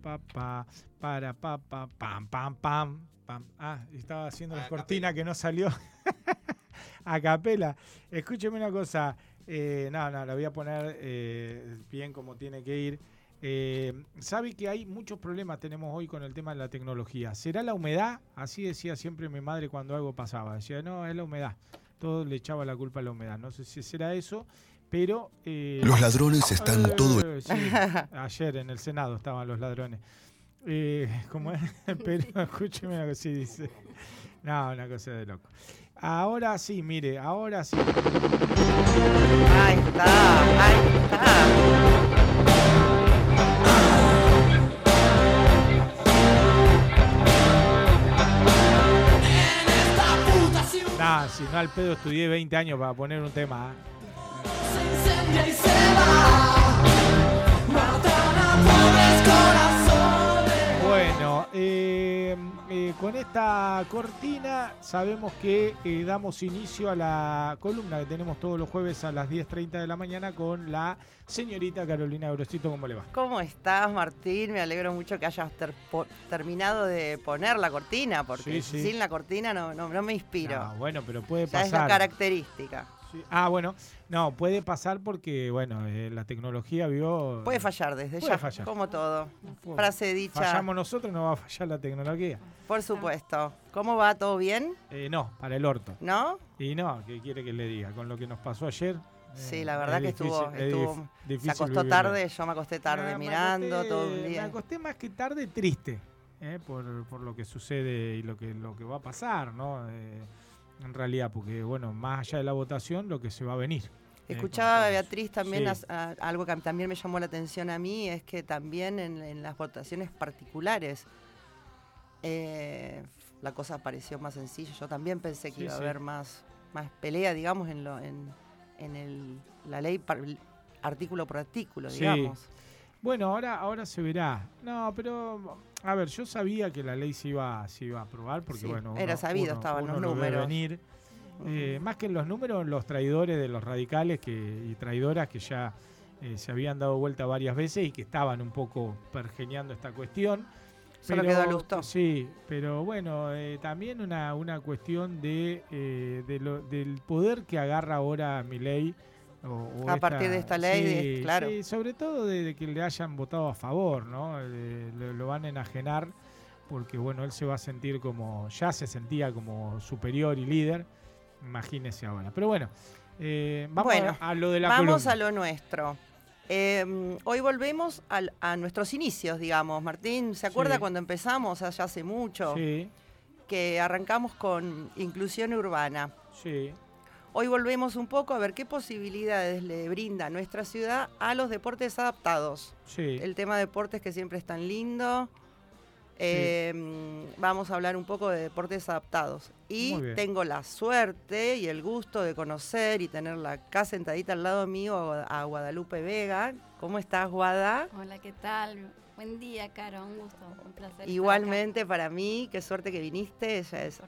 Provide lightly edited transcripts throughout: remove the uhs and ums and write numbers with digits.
pa, para, pa, pa, pam, pam, pam, pam. Ah, estaba haciendo la cortina que no salió a capela. Escúcheme una cosa. No, la voy a poner bien como tiene que ir. Sabe que hay muchos problemas tenemos hoy con el tema de la tecnología. ¿Será la humedad? Así decía siempre mi madre cuando algo pasaba. Decía, no, es la humedad. Todo le echaba la culpa a la humedad. No sé si será eso, pero... los ladrones están todo... Sí, ayer en el Senado estaban los ladrones. ¿Cómo es? Pero escúcheme lo que sí dice. No, una cosa de loco. Ahora sí, mire, ahora sí. Ahí está. Nah, si no al pedo estudié 20 años para poner un tema. Se incendia y se va, matan a pobres corazones. Bueno, con esta cortina sabemos que damos inicio a la columna que tenemos todos los jueves a las 10:30 de la mañana con la señorita Carolina Grosito. ¿Cómo le va? ¿Cómo estás, Martín? Me alegro mucho que hayas terminado de poner la cortina, porque Sí. sin la cortina no me inspiro. No, bueno, pero puede Ya es la pasar. característica. Sí. Bueno, no, puede pasar porque, bueno, la tecnología vio... Puede fallar desde Puede ya, fallar. como todo. Puede. Frase dicha. Fallamos nosotros, no va a fallar la tecnología. Por supuesto. ¿Cómo va? ¿Todo bien? No, para el orto. ¿No? Y no, ¿qué quiere que le diga? Con lo que nos pasó ayer... Sí, la verdad que estuvo. difícil Se acostó vivirlo. tarde, yo me acosté tarde mirando todo el Me día. acosté más que tarde triste, por lo que sucede y lo que va a pasar, ¿no? En realidad, porque, bueno, más allá de la votación, lo que se va a venir. Escuchaba a con Beatriz también Sí. algo que también me llamó la atención a mí, es que también en las votaciones particulares la cosa pareció más sencilla. Yo también pensé que Sí, iba a sí. haber más pelea, digamos, en la ley artículo por artículo, Sí. digamos. Bueno, ahora se verá. No, pero, a ver, yo sabía que la ley se iba a aprobar, porque, Sí, bueno... era sabido, estaban los lo ve números. venir. Más que en los números, los traidores de los radicales y traidoras que ya se habían dado vuelta varias veces y que estaban un poco pergeñando esta cuestión. Solo quedó Lustó. Sí, pero bueno, también una cuestión del poder que agarra ahora Milei. A partir de esta ley, claro. Sí, sobre todo de que le hayan votado a favor, ¿no? Lo van a enajenar porque, bueno, él se va a sentir ya se sentía como superior y líder. Imagínese ahora. Pero bueno, vamos a lo de la columna. Vamos a lo nuestro. Hoy volvemos a nuestros inicios, digamos. Martín, ¿se acuerda Sí. cuando empezamos allá hace mucho? Sí, Que arrancamos con inclusión urbana. sí. Hoy volvemos un poco a ver qué posibilidades le brinda nuestra ciudad a los deportes adaptados. Sí. El tema de deportes que siempre es tan lindo. Vamos a hablar un poco de deportes adaptados. Y Muy bien. tengo la suerte y el gusto de conocer y tenerla acá sentadita al lado mío a Guadalupe Vega. ¿Cómo estás, Guada? Hola, ¿qué tal? Buen día, Caro, un gusto, un placer. Igualmente para mí, qué suerte que viniste. Ella es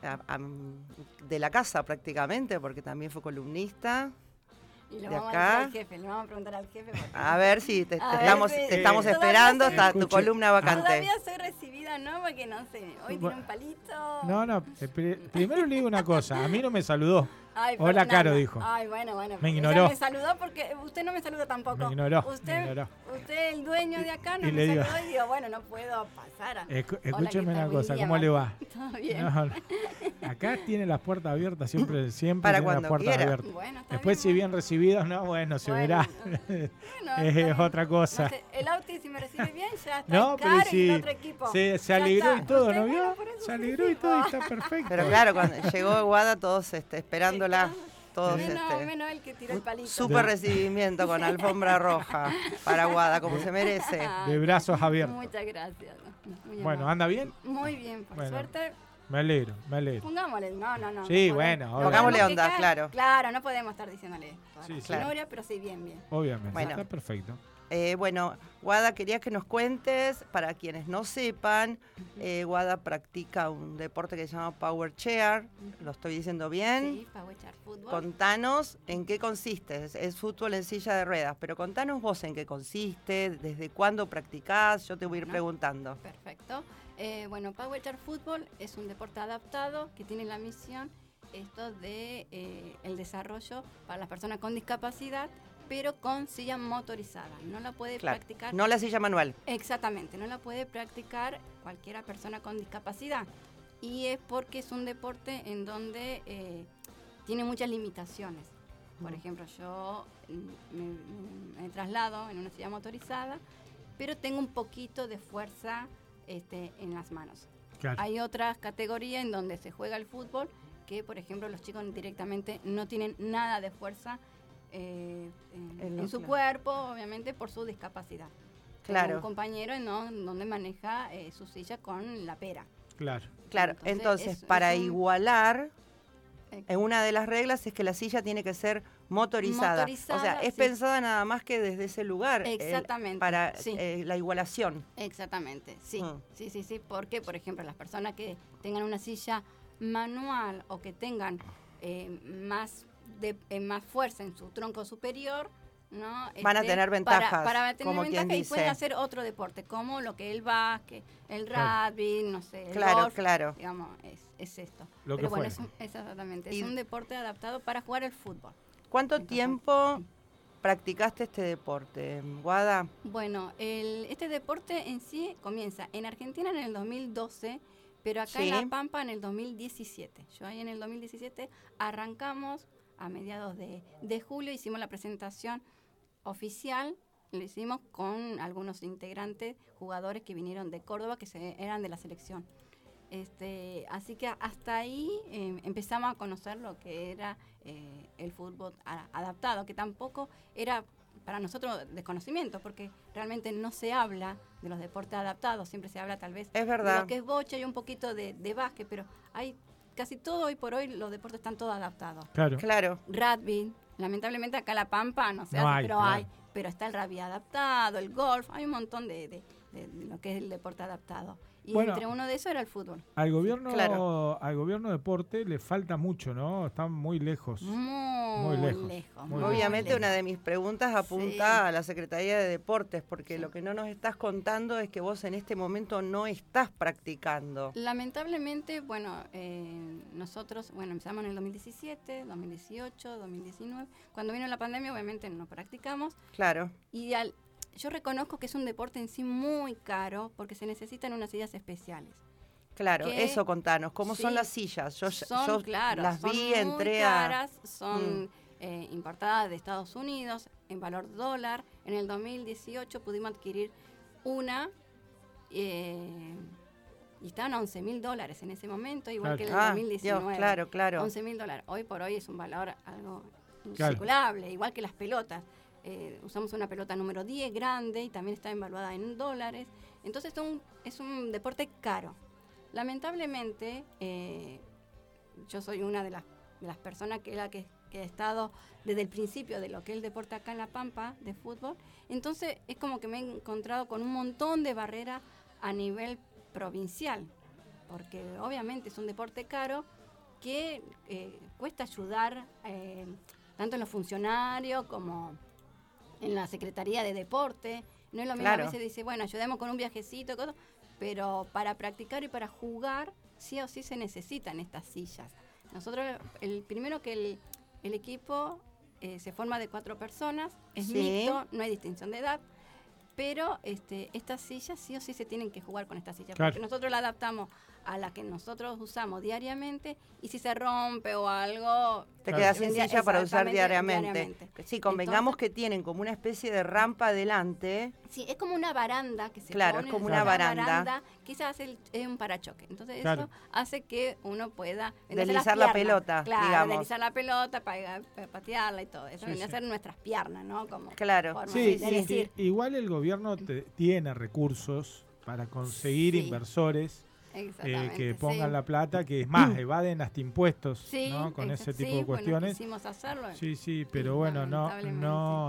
de la casa prácticamente, porque también fue columnista. Y lo de vamos acá. a decir al jefe, le vamos a preguntar al jefe. porque- A ver si te A ver estamos, si- te estamos todavía esperando, soy- está tu Escuche. columna vacante. Todavía soy recibida, ¿no? Porque no sé, hoy tiene un palito. No, primero le digo una cosa. A mí no me saludó. Ay, Hola, Fernanda. Caro, dijo. Ay, bueno. Me ella ignoró. me saludó porque usted no me saludó tampoco. Me ignoró, Usted, me ignoró. usted el dueño de acá, no Y me le digo- saludó y digo, bueno, no puedo pasar. Hola, ¿qué Escúcheme tal? una Buen cosa. día, ¿Cómo le va? ¿Todo bien? No. Acá tiene las puertas abiertas, siempre Para tiene las cuando puertas quiera. abiertas. Bueno, está Después, si bien recibidos, no, bueno, se Bueno, verá. bueno, está Es bien. otra cosa. No sé, el Auti, si me recibe bien, ya está. No, el pero Caro y si el otro equipo. se Ya alegró está. y todo, Usted, ¿no vio? bueno, por eso Se sí, alegró y sí, todo y va. está perfecto. Pero claro, cuando llegó Guada, todos esperándola, todos Menos el que tiró el palito. súper recibimiento con alfombra roja para Guada, como se merece. De brazos abiertos. Muchas gracias. Muy Bueno, amable. ¿anda bien? Muy bien, por Bueno. suerte. Me alegro, me alegro. Pongámosle, no. Sí, no podemos- bueno, no obvio. Pongámosle podemos onda, quejar. claro. Claro, no podemos estar diciéndole toda Sí, la sí. penuria, pero sí, bien. Obviamente, Bueno. está perfecto. Bueno, Guada, quería que nos cuentes, para quienes no sepan, Guada practica un deporte que se llama Power Chair, ¿lo estoy diciendo bien? Sí, Power Chair Fútbol. Contanos en qué consiste, es fútbol en silla de ruedas, pero contanos vos en qué consiste, desde cuándo practicás, yo te voy a ir preguntando. Perfecto. Bueno, Power Chair Fútbol es un deporte adaptado que tiene la misión esto de el desarrollo para las personas con discapacidad, pero con silla motorizada. No la puede Claro, practicar. no la silla manual. Exactamente, no la puede practicar cualquiera persona con discapacidad. Y es porque es un deporte en donde tiene muchas limitaciones. Por ejemplo, yo me traslado en una silla motorizada, pero tengo un poquito de fuerza en las manos. Claro. Hay otras categorías en donde se juega el fútbol, que por ejemplo los chicos directamente no tienen nada de fuerza en su cuerpo, obviamente por su discapacidad. Claro. Tengo un compañero donde maneja su silla con la pera. Claro. Claro, entonces para igualar, una de las reglas es que la silla tiene que ser motorizada. O sea, es sí. pensada nada más que desde ese lugar. Exactamente, Para sí. La igualación. Exactamente, sí. Mm. Sí, porque por ejemplo las personas que tengan una silla manual o que tengan más fuerza en su tronco superior, ¿no? Van a tener ventajas, para tener como ventaja, quien y pueden dice. hacer otro deporte, como lo que es el básquet, el Claro. rugby, no sé, el Claro, golf, claro. digamos, es esto. Lo que Pero bueno, fuera. exactamente, Y- es un deporte adaptado para jugar el fútbol. ¿Cuánto Entonces, tiempo practicaste este deporte, Guada? Bueno, este deporte en sí comienza en Argentina en el 2012, pero acá Sí. en La Pampa en el 2017. Yo ahí en el 2017 arrancamos a mediados de julio, hicimos la presentación oficial, lo hicimos con algunos integrantes, jugadores que vinieron de Córdoba, que eran de la selección. Así que hasta ahí empezamos a conocer lo que era el fútbol adaptado, que tampoco era para nosotros desconocimiento, porque realmente no se habla de los deportes adaptados, siempre se habla tal vez Es de verdad. lo que es bocha y un poquito de básquet, pero hay casi todo hoy por hoy, los deportes están todos adaptados. Claro. Claro. Rugby, lamentablemente acá en La Pampa no se No hace, hay, pero claro. hay. Pero está el rugby adaptado, el golf, hay un montón de lo que es el deporte adaptado. Y Bueno, entre uno de esos era el fútbol. Al gobierno, Claro. al gobierno deporte le falta mucho, ¿no? Están muy lejos. Muy lejos, lejos. muy Obviamente lejos. una de mis preguntas apunta Sí. a la Secretaría de Deportes, porque Sí. lo que no nos estás contando es que vos en este momento no estás practicando. Lamentablemente, bueno, nosotros, empezamos en el 2017, 2018, 2019. Cuando vino la pandemia, obviamente no practicamos. Claro. Y yo reconozco que es un deporte en sí muy caro porque se necesitan unas sillas especiales. Claro, que- eso contanos. ¿Cómo son sí, las sillas? Yo Claro, las son vi, muy entré caras, son importadas de Estados Unidos en valor dólar. En el 2018 pudimos adquirir una y estaban a $11.000 en ese momento, igual que en el Ah, 2019. Dios, claro, claro. $11.000. Hoy por hoy es un valor algo Claro. incalculable, igual que las pelotas. Usamos una pelota número 10 grande y también está evaluada en dólares. Entonces es un deporte caro. Lamentablemente, yo soy una de las personas que ha estado desde el principio de lo que es el deporte acá en La Pampa, de fútbol. Entonces es como que me he encontrado con un montón de barreras a nivel provincial, porque obviamente es un deporte caro que cuesta ayudar tanto en los funcionarios como en la Secretaría de Deporte. No es lo mismo, Claro. a veces dice, bueno, ayudemos con un viajecito, cosas, pero para practicar y para jugar, sí o sí se necesitan estas sillas. Nosotros, primero que el equipo se forma de 4 personas, es Sí. mixto, no hay distinción de edad, pero estas sillas sí o sí se tienen que jugar con estas sillas, Claro. porque nosotros la adaptamos a la que nosotros usamos diariamente y si se rompe o algo... Te Claro. quedas sin vendría- silla para usar exactamente, diariamente. Sí, convengamos Entonces, que tienen como una especie de rampa adelante. sí, es como una baranda que se Claro, pone. es como una baranda. Quizás es un parachoque. Entonces Claro. eso hace que uno pueda... vendría a ser Deslizar las la piernas. pelota, Claro, digamos. deslizar la pelota para patearla y todo. Eso Sí, vendría sí. a ser nuestras piernas, ¿no? Como Claro. forma Sí, de sí, decir. igual el gobierno tiene recursos para conseguir Sí. inversores Exactamente, que pongan sí. la plata, que es más, evaden hasta impuestos, Sí, ¿no? Con ese tipo de bueno, cuestiones. quisimos hacerlo. Sí, pero Sí, bueno, lamentablemente.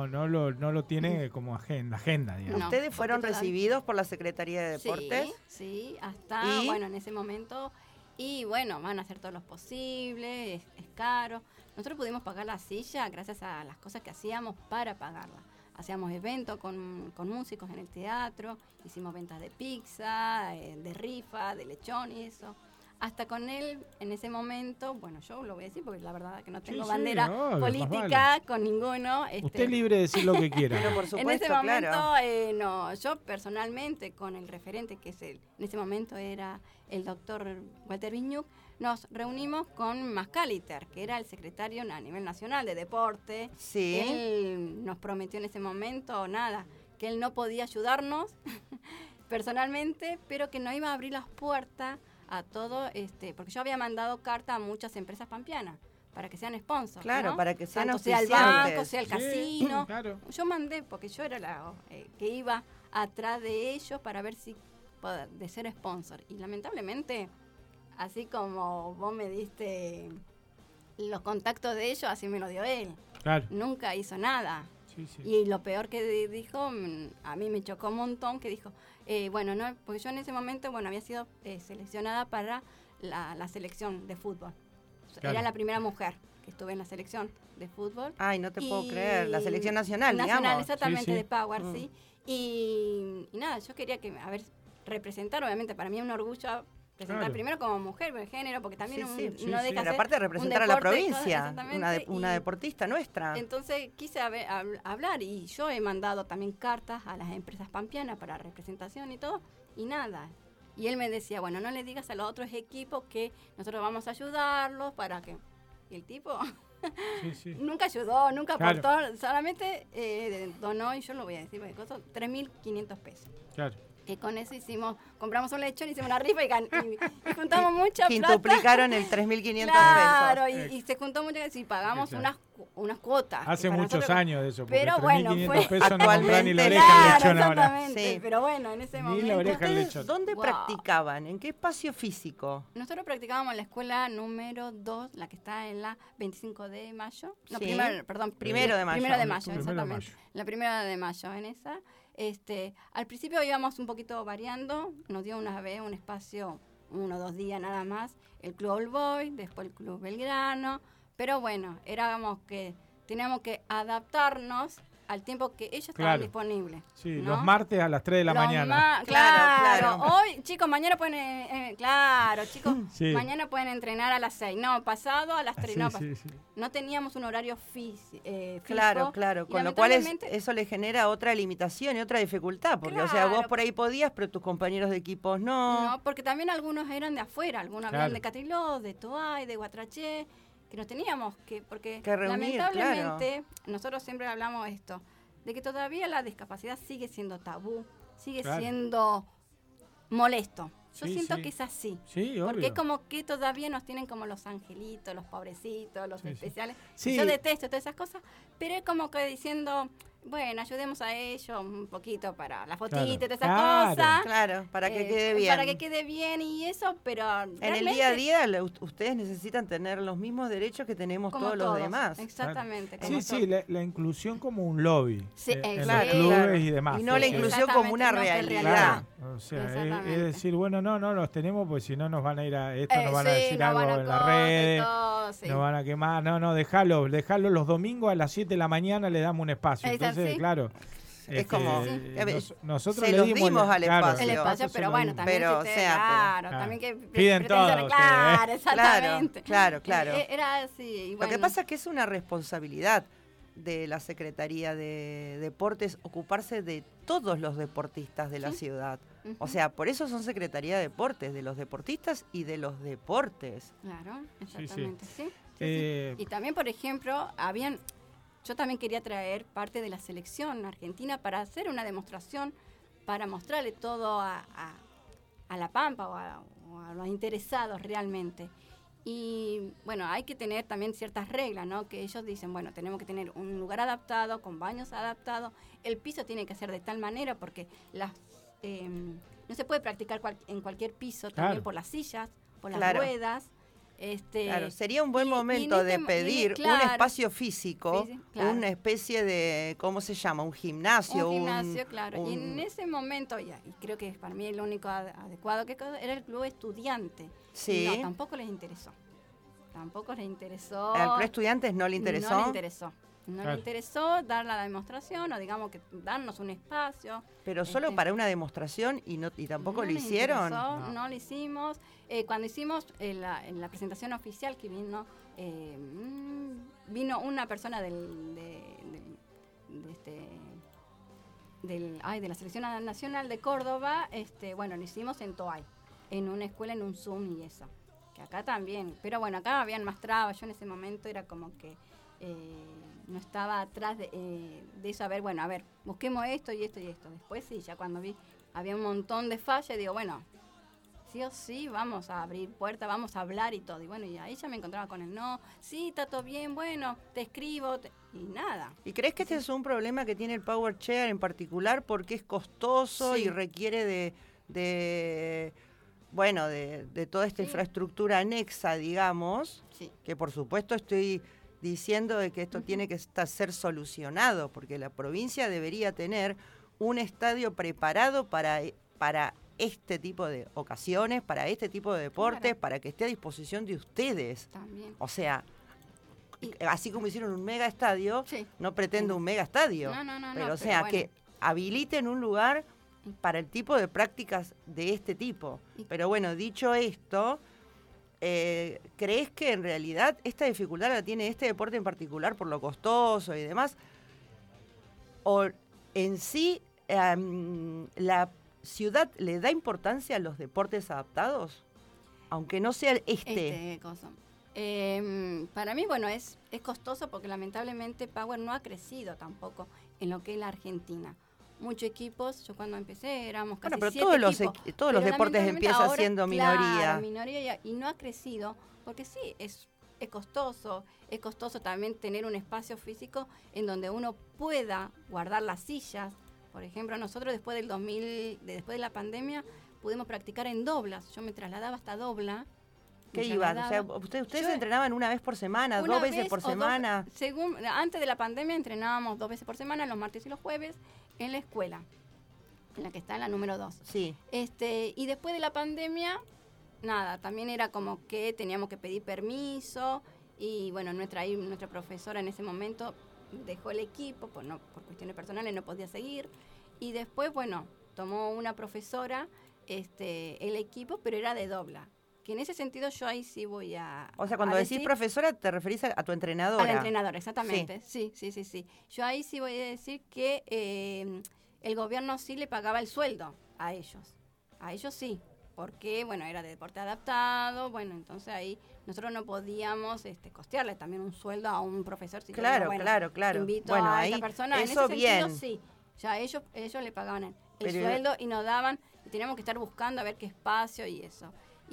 no lo tiene como agenda, digamos. No, ¿Ustedes fueron porque todavía- recibidos por la Secretaría de Deportes? Sí, sí, hasta, ¿Y? bueno, en ese momento. Y bueno, van a hacer todo lo posible, es caro. Nosotros pudimos pagar la silla gracias a las cosas que hacíamos para pagarla. Hacíamos eventos con músicos en el teatro, hicimos ventas de pizza, de rifa, de lechón y eso. Hasta con él, en ese momento, bueno, yo lo voy a decir porque la verdad que no tengo Sí, bandera obvio, más política con ninguno. Usted es libre de decir lo que quiera. Pero por supuesto, En ese momento, claro. no, yo personalmente con el referente que es en ese momento era el doctor Walter Viñuc, nos reunimos con Mascaliter, que era el secretario a nivel nacional de deporte. Sí. Él nos prometió en ese momento, nada, que él no podía ayudarnos personalmente, pero que nos iba a abrir las puertas a todo, porque yo había mandado carta a muchas empresas pampeanas para que sean sponsors. Claro, ¿no? para que sean tanto sea el auspiciantes. banco, sea el Sí, casino. claro. Yo mandé, porque yo era la que iba atrás de ellos para ver si de ser sponsor. Y lamentablemente, así como vos me diste los contactos de ellos, así me lo dio él. Claro. Nunca hizo nada. Sí, sí. Y lo peor que dijo, a mí me chocó un montón, que dijo, bueno, no, porque yo en ese momento, bueno, había sido seleccionada para la selección de fútbol. Claro. Era la primera mujer que estuve en la selección de fútbol. Ay, no te puedo Y- creer. La selección nacional, digamos. exactamente, Sí, sí. de Power, Mm. sí. Y nada, yo quería representar, obviamente, para mí es un orgullo presentar Claro. primero como mujer, de género, porque también Sí, sí. no Sí, sí. deja Pero ser aparte de un representar a la deporte, provincia, exactamente, una y- deportista nuestra. Entonces quise hablar y yo he mandado también cartas a las empresas pampeanas para representación y todo, y nada. Y él me decía, bueno, no le digas a los otros equipos que nosotros vamos a ayudarlos para que... Y el tipo Sí, sí. nunca ayudó, nunca Claro. aportó, solamente donó, y yo lo voy a decir, porque costó 3.500 pesos. Claro. Que con eso compramos un lechón, hicimos una rifa y juntamos mucha plata. Quintuplicaron el 3.500 Claro, pesos. y se juntó mucho y pagamos Claro. unas cuotas. que Hace para muchos nosotros- años de eso, porque Pero bueno, 3.500 fue- pesos no compran ni la Actualmente- oreja al Claro, lechón ahora. exactamente. Sí. Pero bueno, en ese Ni la momento. oreja al ¿Ustedes lechón. dónde Wow. practicaban? ¿En qué espacio físico? Nosotros practicábamos en la escuela número 2, la que está en la 25 de mayo. No, Sí. perdón. Primero de mayo. Primero de Primero mayo, de exactamente. mayo. La primera de mayo, en esa. Al principio íbamos un poquito variando. Nos dio una vez un espacio, 1 o 2 días nada más, el Club All Boy, después el Club Belgrano. Pero bueno, teníamos que adaptarnos al tiempo que ellos estaban Claro. disponibles. Sí, ¿no? los martes a las 3 de la Los mañana. Claro, Claro. Hoy, chicos, mañana pueden, claro, chicos, Sí. mañana pueden entrenar a las 6. No, pasado a las 3. Sí, no, sí, sí. no teníamos un horario fijo. Claro, claro. y Con lo cual lamentablemente- eso le genera otra limitación y otra dificultad. Porque, o sea, vos Claro. por ahí podías, pero tus compañeros de equipos no. No, porque también algunos eran de afuera, algunos Claro. eran de Catriló, de Toay, de Guatraché, que nos teníamos porque Que reunir, lamentablemente nosotros siempre hablamos esto, de que todavía la discapacidad sigue siendo tabú, sigue Claro. siendo molesto. Yo Sí, siento sí. que es así. Sí, Porque obvio. es como que todavía nos tienen como los angelitos, los pobrecitos, los Sí, sí. especiales. Sí. Yo detesto todas esas cosas, pero es como que diciendo, bueno, ayudemos a ellos un poquito para la fotito y todas esas Claro. cosas. Claro, para que quede bien. Para que quede bien y eso, pero En el día a día ustedes necesitan tener los mismos derechos que tenemos como todos los demás. Exactamente. Sí, como sí, la inclusión como un lobby Sí, en los claro, clubes claro. y demás. Y no la porque- inclusión como una Exactamente, no, que realidad. O sea, Exactamente. es decir, bueno, no los tenemos, pues si no nos van a ir a esto, nos van a sí, decir nos algo van a en las cosas y redes, todo, sí. nos van a quemar. No, dejalo los domingos a las 7 de la mañana le damos un espacio. Es Entonces, así. claro. Es como- nosotros se le los dimos dimos al espacio. El espacio, nosotros se pero lo bueno, dimos. también Pero, que o ustedes, sea, claro, pero- también que Piden todo pretensiones, ustedes, claro, exactamente. claro. Era así. y Lo bueno. que pasa es que es una responsabilidad de la Secretaría de Deportes ocuparse de todos los deportistas de la Sí. ciudad. Ujú. O sea, por eso son Secretaría de Deportes, de los deportistas y de los deportes. Claro, sí. exactamente, sí. Eh, Y también, por ejemplo, yo también quería traer parte de la selección argentina para hacer una demostración, para mostrarle todo a La Pampa o a los interesados realmente. Y bueno, hay que tener también ciertas reglas, ¿no? Que ellos dicen, bueno, tenemos que tener un lugar adaptado, con baños adaptados, el piso tiene que ser de tal manera porque no se puede practicar en cualquier piso, también Claro. por las sillas, por las Claro. ruedas. Claro, sería un buen y en momento de este- pedir un claro. espacio físico, Claro. una especie de, ¿cómo se llama? Un gimnasio. Un gimnasio, claro. Y en un- ese momento, y creo que para mí el único adecuado que era el club estudiante. Sí. No, tampoco les interesó. Tampoco les interesó. ¿Al club estudiantes no le interesó? No le interesó. No Claro. le interesó dar la demostración o digamos que darnos un espacio. Pero solo Este, para una demostración y tampoco no lo les hicieron. interesó, No. no lo hicimos. Cuando hicimos en la presentación oficial que vino una persona de la Selección Nacional de Córdoba, bueno, lo hicimos en Toay, en una escuela, en un Zoom y eso. Que acá también, pero bueno, acá habían más trabas. Yo en ese momento era como que no estaba atrás de eso, a ver, busquemos esto y esto y esto. Después sí, ya cuando vi, había un montón de fallas, digo, bueno, sí o sí, vamos a abrir puertas, vamos a hablar y todo. Y bueno, y ahí ya me encontraba con el no, sí, está todo bien, bueno, te escribo, y nada. ¿Y crees que este es un problema que tiene el Power Chair en particular porque es costoso Sí. y requiere de toda esta Sí. infraestructura anexa, digamos? Sí. Que por supuesto estoy diciendo de que esto tiene que ser solucionado, porque la provincia debería tener un estadio preparado para este tipo de ocasiones, para este tipo de deportes, Claro. para que esté a disposición de ustedes. También. O sea, Y- así como hicieron un mega estadio, Sí. no pretendo un mega estadio, No, pero o pero sea, bueno. que habiliten un lugar para el tipo de prácticas de este tipo. Y- Pero bueno, dicho esto, ¿crees que en realidad esta dificultad la tiene este deporte en particular por lo costoso y demás? ¿O en sí la ciudad le da importancia a los deportes adaptados? Aunque no sea Cosa. Para mí, bueno, es costoso porque lamentablemente Power no ha crecido tampoco en lo que es la Argentina. Muchos equipos, yo cuando empecé éramos casi Bueno, pero 7 todos los equipos, todos los pero deportes lamentablemente empiezan ahora, siendo minoría. Claro, minoría y no ha crecido porque sí, es costoso. Es costoso también tener un espacio físico en donde uno pueda guardar las sillas. Por ejemplo, nosotros después de la pandemia pudimos practicar en Doblas. Yo me trasladaba hasta Dobla. ¿Qué me iban? O sea, trasladaba. ustedes Yo- entrenaban una vez por semana, Una dos veces vez por o dos- semana. Antes de la pandemia entrenábamos 2 veces por semana, los martes y los jueves, en la escuela, en la que está en la número 2. Sí. Y después de la pandemia, nada, también era como que teníamos que pedir permiso y bueno, nuestra profesora en ese momento dejó el equipo, por cuestiones personales no podía seguir y después, bueno, tomó una profesora el equipo, pero era de Dobla. Que en ese sentido yo ahí sí voy a... O sea, cuando a decís decir- profesora, te referís a tu entrenadora. a la entrenadora, exactamente. Sí. Yo ahí sí voy a decir que el gobierno sí le pagaba el sueldo a ellos. A ellos sí. Porque, bueno, era de deporte adaptado. Bueno, entonces ahí nosotros no podíamos costearle también un sueldo a un profesor. Si Claro, bueno, claro. Invito Bueno, a ahí, esta persona. eso en ese sentido, bien. sí. Ya ellos le pagaban el Pero- sueldo y nos daban. Y teníamos que estar buscando a ver qué espacio y eso.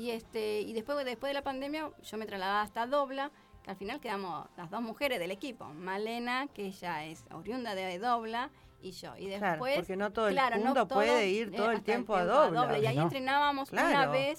Y después de la pandemia yo me trasladaba hasta Dobla, que al final quedamos las dos mujeres del equipo, Malena, que ella es oriunda de Dobla, y yo. Y después, Claro, porque no todo el claro, mundo no puede todo, ir todo el hasta tiempo a Dobla. Y ahí ¿no? entrenábamos una Claro. vez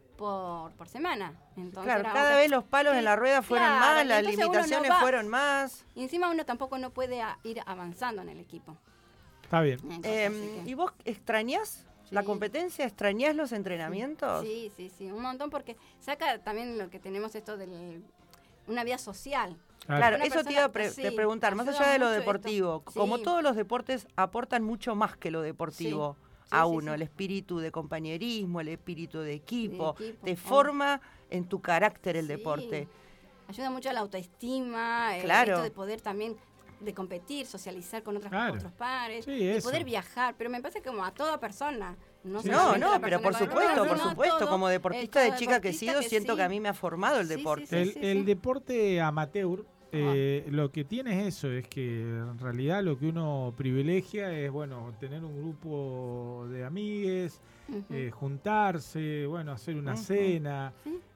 por semana. Entonces Claro, era cada otra- vez los palos Sí, en la rueda fueron claro, más, y las entonces uno no limitaciones va. fueron más. Y encima uno tampoco no puede ir avanzando en el equipo. Está bien. Entonces, así que- ¿Y vos extrañás la Sí. competencia? ¿Extrañás los entrenamientos? Sí, un montón porque saca también lo que tenemos esto de una vida social. Claro, Una eso te iba a persona- sí, preguntar, más ayuda allá de lo mucho deportivo, esto. como Sí. todos los deportes aportan mucho más que lo deportivo Sí, a sí, uno, sí. el espíritu de compañerismo, el espíritu de equipo, De equipo, te obvio. forma en tu carácter el Sí. deporte. Ayuda mucho a la autoestima, Claro. esto de poder también de competir, socializar con Claro. otros pares, Sí, y eso. poder viajar, pero me parece que como a toda persona. No, Sí, solamente No, a la no, pero por persona con el supuesto, problema, todo, como deportista de cada chica que he deportista sido, siento sí. que a mí me ha formado el Sí, sí, deporte. sí. El deporte amateur, lo que tiene es eso, es que en realidad lo que uno privilegia es, bueno, tener un grupo de amigues, Ujú. juntarse, bueno, hacer una Ujú. cena. Sí.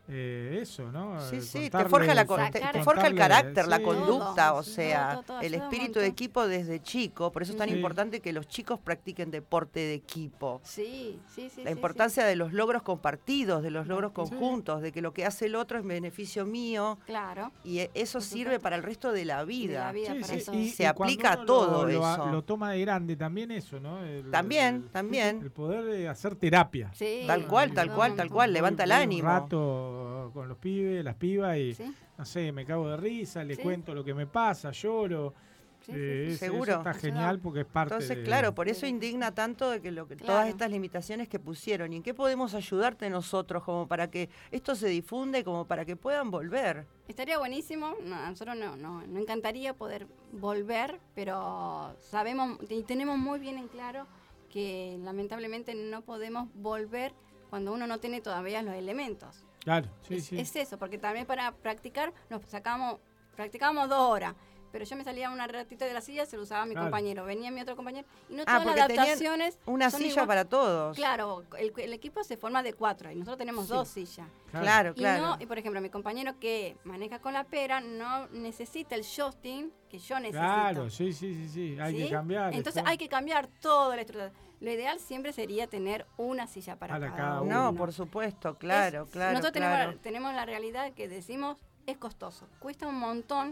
eso, ¿no? Sí, sí, te Contarle- forja, te forja el contarle- carácter, la sí. conducta, Todo, o sea, todo, el ayuda un espíritu de montón. equipo desde chico. Por eso es tan Sí. importante que los chicos practiquen deporte de equipo. Sí, sí, sí. La sí, importancia de los logros compartidos, de los logros Sí. conjuntos, de que lo que hace el otro es beneficio mío. sí. Claro. Y eso Por sirve supuesto. para el resto de la De vida. la vida Sí, para sí, eso. Se cuando aplica a uno todo eso. Lo toma de grande también eso, ¿no? También, también. El poder de hacer terapia. Sí, Tal cual, tal ayuda cual, un tal montón. cual. Levanta el Voy ánimo. Un rato con los pibes, las pibas y, Sí, no sé, me cago de risa, le Sí. cuento lo que me pasa, lloro. sí, sí, sí. Seguro. Eso está Ayuda. genial porque es parte Entonces, de... claro, por eso indigna tanto de que, todas Claro. estas limitaciones que pusieron. ¿Y en qué podemos ayudarte nosotros como para que esto se difunda y como para que puedan volver? Estaría buenísimo, a nosotros no encantaría poder volver, pero sabemos y tenemos muy bien en claro que lamentablemente no podemos volver cuando uno no tiene todavía los elementos. Claro, sí, es, sí. es eso, porque también para practicar practicábamos 2 horas, pero yo me salía un ratito de la silla, se lo usaba mi Claro. compañero, venía mi otro compañero, y no Ah, todas porque las tenían adaptaciones Una son silla igual. para todos. Claro, el equipo se forma de 4 y nosotros tenemos Sí. 2 sillas. Claro, Y, claro. y por ejemplo, mi compañero que maneja con la pera no necesita el joystick que yo necesito. Claro, sí, sí, sí, sí. Hay ¿Sí? que cambiar. Entonces está. hay que cambiar todo la estructura. Lo ideal siempre sería tener una silla para Para cada cada uno. No, por supuesto, claro, claro. Nosotros claro. tenemos la realidad que decimos es costoso, cuesta un montón.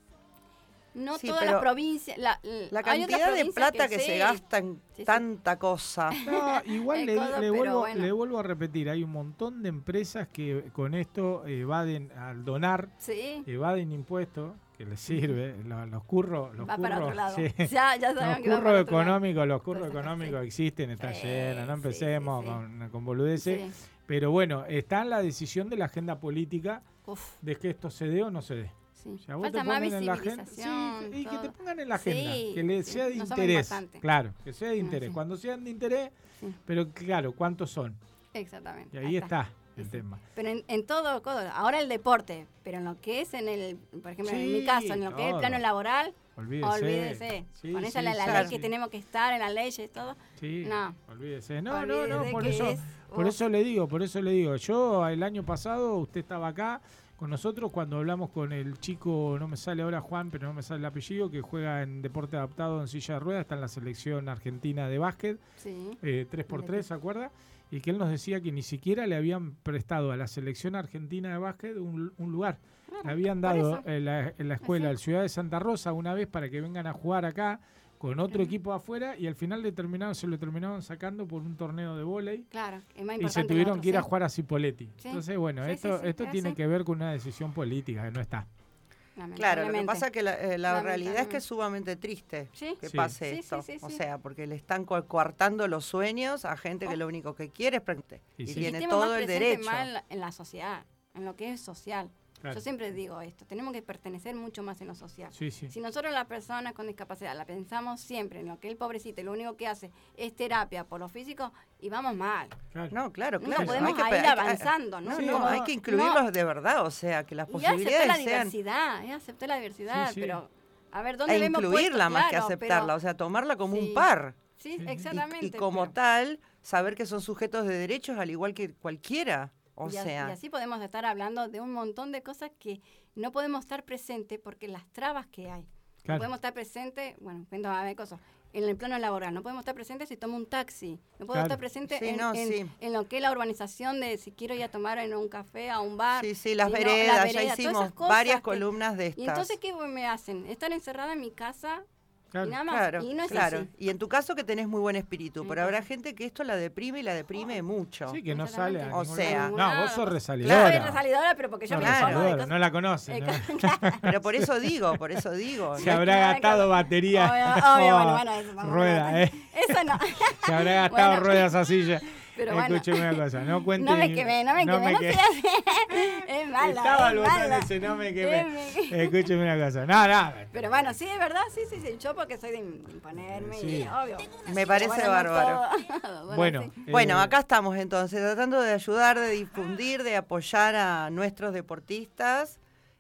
No Sí, todas pero las provincias. La hay otras cantidad de provincias plata que se sí, gasta en sí, sí. tanta cosa. No, igual El le, codo, le pero vuelvo, bueno. le vuelvo a repetir, hay un montón de empresas que con esto evaden, al donar, Sí, evaden impuestos, que les sirve, los curros, va para otro lado. sí. Ya Los sabemos que va curros para otro lado. económicos, los curros Entonces, económicos sí. existen, está Sí, lleno, no sí, empecemos sí, sí. con boludeces, Sí. pero bueno, está en la decisión de la agenda política Uf, de que esto se dé o no se dé. sí. O sea, vos Falta te más pongan en la agenda, visibilización. sí, y que te todo. pongan en la agenda, Sí, que le sí, sea de no somos interés, importantes. claro, que sea de No, interés. sí. Cuando sean de interés, Sí. pero claro, ¿cuántos son? Exactamente. Y ahí está el Sí. tema. Pero en todo, ahora el deporte, pero en lo que es por ejemplo, en mi Sí, caso, en lo que es el todo. plano laboral, Olvídese. olvídese. Sí, Con esa sí, la sí, ley sí. que tenemos que estar, en las leyes y todo. Sí, No. olvídese. No, Olvídese por que eso, es- por uf. eso le digo. Yo el año pasado, usted estaba acá con nosotros cuando hablamos con el chico, no me sale ahora Juan, pero no me sale el apellido, que juega en deporte adaptado en silla de ruedas, está en la selección argentina de básquet, Sí. 3x3, ¿se acuerda? Y que él nos decía que ni siquiera le habían prestado a la selección argentina de básquet un lugar. Le habían por dado eso. en la escuela Sí. del Ciudad de Santa Rosa una vez para que vengan a jugar acá con otro Ujú. equipo afuera y al final se lo terminaron sacando por un torneo de vóley Claro, es más y importante. se lo tuvieron otro, que ir a sí. jugar a Cipoletti. Sí. Entonces, bueno, Sí, esto sí, sí, tiene sí. que ver con una decisión política que no está. Claro, lo que Lamentablemente. pasa es que la realidad es que Lamentablemente. es sumamente triste Sí. que Sí. pase Sí, esto. sí, sí, O sí. sea, porque le están coartando los sueños a gente que lo único que quiere es Y y sí. tiene Estemos más todo el presentes derecho. más en la sociedad, en lo que es social. Claro. Yo siempre digo esto, tenemos que pertenecer mucho más en lo social. Sí, sí. Si nosotros las personas con discapacidad la pensamos siempre en lo que el pobrecito lo único que hace es terapia por lo físico y vamos mal. Claro. No, claro, Nunca claro. podemos hay que, ir avanzando, ¿no? No, Sí, no, no. hay que incluirlos de verdad, o sea, que las Y aceptar la posibilidades sean... diversidad, aceptar la diversidad, Sí, sí. pero a ver, ¿dónde E le hemos incluirla puesto? más que Claro, aceptarla, pero- o sea, tomarla como Sí. un par. Sí, Sí. exactamente. Y como pero- tal, saber que son sujetos de derechos al igual que cualquiera. O y sea, así podemos estar hablando de un montón de cosas que no podemos estar presentes porque las trabas que hay. No Claro. podemos estar presentes, bueno, cuento a ver cosas, en el plano laboral. No podemos estar presentes si tomo un taxi. No podemos Claro. estar presentes Sí, en, no, en- sí. en lo que es la urbanización de si quiero ir a tomar en un café, a un bar. sí, sí, las y no, veredas, todas ya esas hicimos cosas varias que- columnas de Y estas. entonces, ¿qué me hacen? Estar encerrada en mi casa Claro. y nada más. Claro, y no es claro. así. Y en tu caso que tenés muy buen espíritu, pero habrá Entonces- gente que esto la deprime y la deprime mucho. Sí, que no sale a Exactamente. O ningún sea, lado. No, vos sos Claro. resalidora. Soy resalidora, pero porque yo Sos me Claro. informo de resalidora, cosas. no la conoce. ¿no? Pero por eso digo. Se habrá Claro, gastado batería. Obvio, Oh, bueno, eso vamos a rueda, hablar. ¿eh? Eso no. Se habrá gastado Bueno. ruedas así ya. Pero bueno. Escúcheme una cosa, no cuente. No me quemé, no me quemé, no quemé. sé hacer. Es mala, Estaba el es botón mala. ese, no me quemé. Es mi- Escúcheme una cosa. No, no. Pero bueno, sí, es verdad, sí, yo porque soy de imponerme, Sí. y obvio. Me parece Bueno, no bárbaro. todo. Bueno, sí. Bueno, eh, acá estamos entonces, tratando de ayudar, de difundir, de apoyar a nuestros deportistas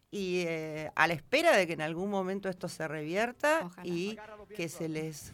y a la espera de que en algún momento esto se revierta Ojalá. y que se les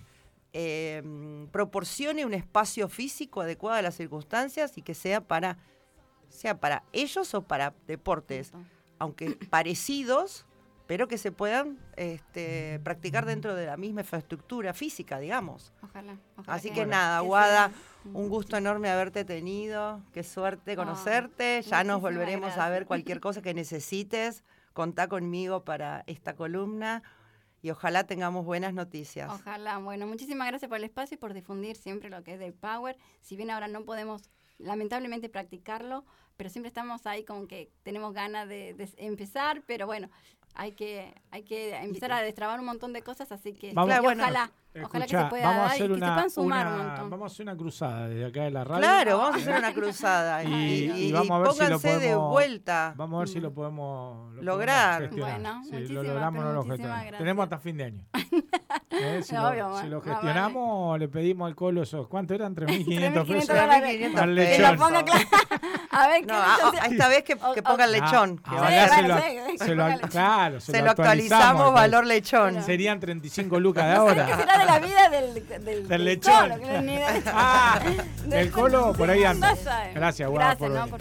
proporcione un espacio físico adecuado a las circunstancias y que sea para sea para ellos o para deportes, Punto. aunque parecidos, pero que se puedan practicar dentro de la misma infraestructura física, digamos. Ojalá. Así que nada, que Guada, sea- un gusto enorme haberte tenido, qué suerte conocerte, ya nos muchísimas volveremos a ver gracias. cualquier cosa que necesites, contá conmigo para esta columna y ojalá tengamos buenas noticias. Ojalá. Bueno, muchísimas gracias por el espacio y por difundir siempre lo que es del Power. Si bien ahora no podemos, lamentablemente, practicarlo, pero siempre estamos ahí como que tenemos ganas de empezar, pero bueno, hay que empezar a destrabar un montón de cosas, así que Vamos- y Claro, bueno, ojalá que Escuchá, se pueda vamos a dar y hacer que se una, puedan sumar un una- montón. vamos a hacer una cruzada desde acá de la radio. Claro, vamos a hacer una cruzada Y vamos a ver si lo pónganse de podemos- vuelta. Vamos a ver si lo podemos Lograr. gestionar. Bueno, Si lo muchísimas, logramos o no pero lo muchísimas gestionamos. gracias. Tenemos hasta fin de año. Si, Obvio, si lo vale. gestionamos, le pedimos al Colo esos. ¿Cuánto eran? 3.500 pesos. 3.500 dólares. 3.500 Al Que lechón. lo ponga claro. A ver, No, ¿qué esta vez que ponga el lechón. que ahora vaya- se bueno, lo, sí, se lo- póngale. claro, se lo actualizamos, pues. valor lechón. Serían 35 lucas de ¿Qué ahora. será de la vida del Del lechón. Colo? Que ni idea. Ah, Del el Colo por ahí anda. No sabe. Gracias, Guada, Gracias, por no, venir. por